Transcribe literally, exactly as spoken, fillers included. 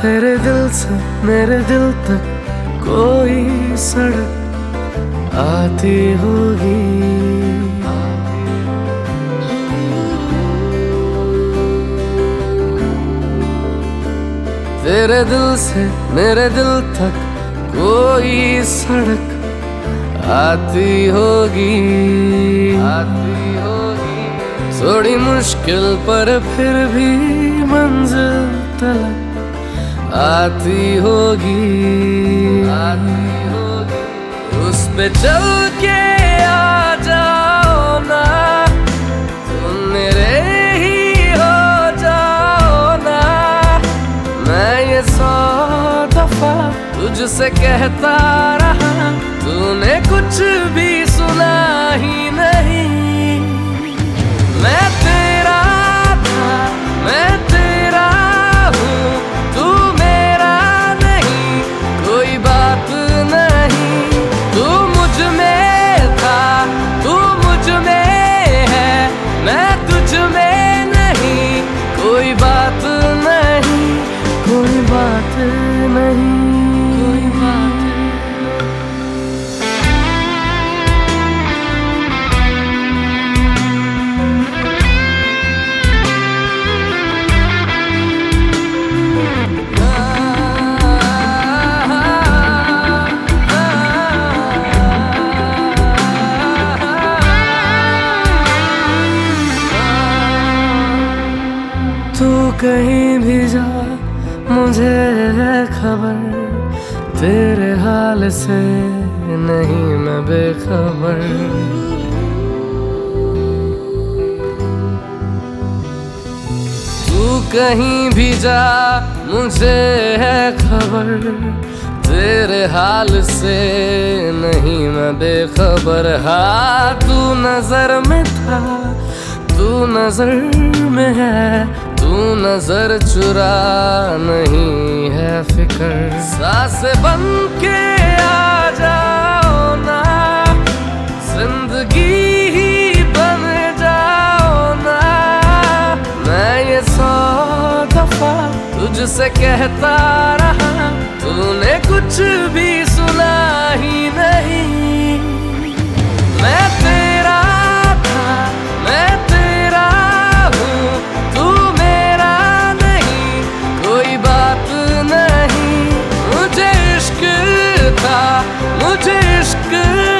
तेरे दिल से मेरे दिल तक कोई सड़क आती होगी। तेरे दिल से मेरे दिल तक कोई सड़क आती होगी, आती होगी। थोड़ी मुश्किल पर फिर भी मंजिल तलक आती होगी, आती होगी। उस पे चल के आ जाओ ना, तुम मेरे ही हो जाओ ना। मैं ये सौ दफा तुझसे कहता रहा, तूने कुछ भी सुना ही नहीं। मैं तेरा था, मैं तेरा हूँ, तू मेरा नहीं, कोई बात नहीं। तू मुझ में था, तू मुझ में है, मैं तुझ में नहीं, कोई बात नहीं, कोई बात नहीं, कोई बात नहीं। तू कहीं भी जा मुझे है खबर, तेरे हाल से नहीं मैं बेखबर। तू कहीं भी जा मुझे है खबर, तेरे हाल से नहीं मैं बेखबर। हाँ तू नजर में था, तू नजर में है, तू नजर चुरा नहीं है फिकर। सांस बन के आ जाओ ना, जिंदगी ही बन जाओ ना। मैं ये सौ दफा तुझसे कहता रहा, तूने कुछ भी सुना ही नहीं। मैं तेरा था, मैं तेरा हूँ, तू मेरा नहीं, कोई बात नहीं। मुझे इश्क था, मुझे इश्क